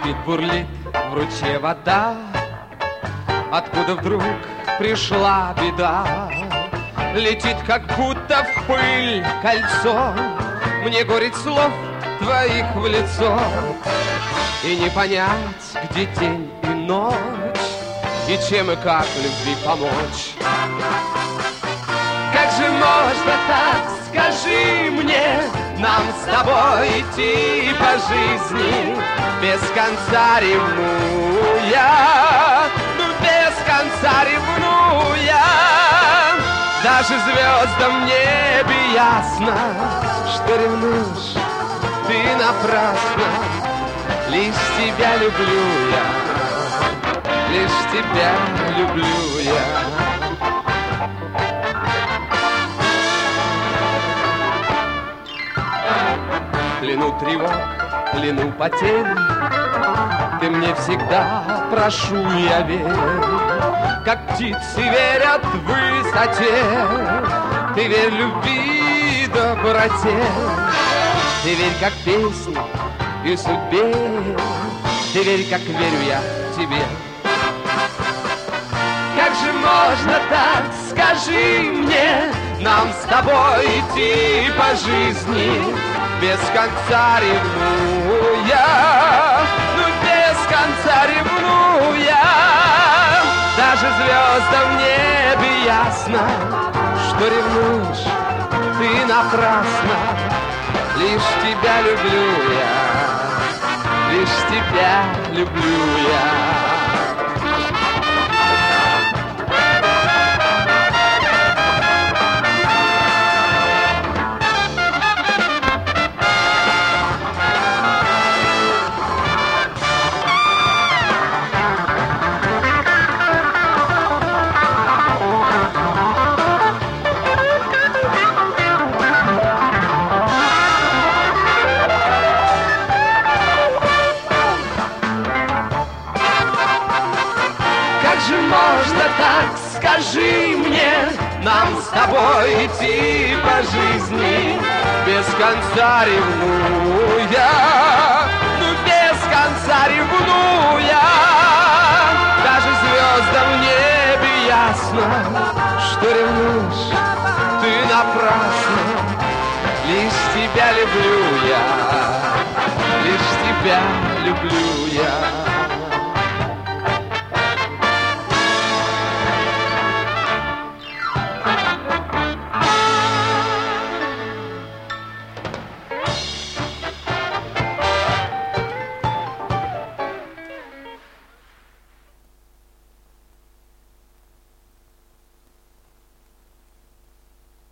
Кипит, бурлит в ручье вода, откуда вдруг пришла беда. Летит, как будто в пыль кольцо, мне горит слов твоих в лицо. И не понять, где день и ночь, и чем и как любви помочь. Как же можно так, скажи мне, нам с тобой идти по жизни, без конца ревнуя, ну без конца ревнуя. Даже звездам в небе ясно, что ревнуешь ты напрасно. Лишь тебя люблю я, лишь тебя люблю я. Плену тревог, плену потерь, ты мне всегда, прошу я, верь. Как птицы верят в высоте, ты верь любви и доброте. Ты верь, как песни и судьбе, ты верь, как верю я тебе. Как же можно так, скажи мне, нам с тобой идти по жизни, без конца ревнуя, ну без конца ревнуя. Даже звездам в небе ясно, что ревнуешь ты напрасно. Лишь тебя люблю я, лишь тебя люблю я. Можно так, скажи мне, нам с тобой идти по жизни, без конца ревнуя, ну без конца ревнуя. Даже звездам в небе ясно, что ревнуешь ты напрасно. Лишь тебя люблю я, лишь тебя люблю я.